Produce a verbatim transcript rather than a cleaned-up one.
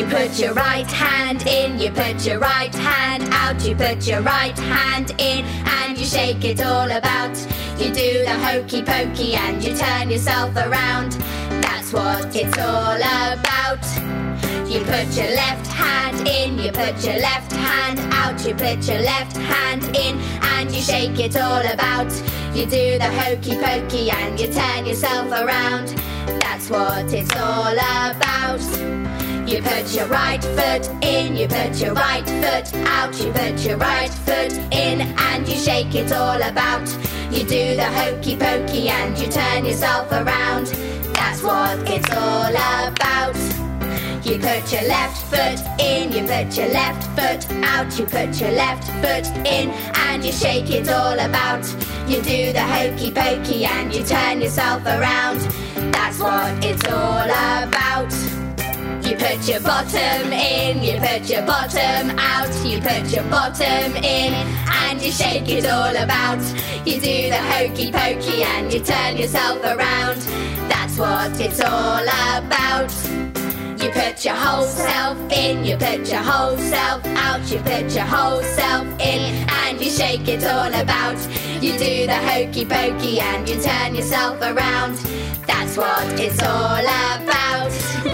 You put your right hand in, you put your right hand out, you put your right hand in and you shake it all about. You do the hokey pokey and you turn yourself around. That's what it's all about. You put your left hand in, you put your left hand out, you put your left hand in and you shake it all about. You do the hokey pokey and you turn yourself around. That's what it's all about. You put your right foot in, you put your right foot out, you put your right foot in and you shake it all about. You do the hokey pokey and you turn yourself around. That's what it's all about. You put your left foot in, you put your left foot out, you put your left foot in and you shake it all about. You do the hokey pokey and you turn yourself around. That's what it's all about. You put your bottom in, you put your bottom out, you put your bottom in and you shake it all about. You do the hokey pokey and you turn yourself around. That's what it's all about. You put your whole self in, you put your whole self out, you put your whole self in and you shake it all about. You do the hokey pokey and you turn yourself around. That's what it's all about.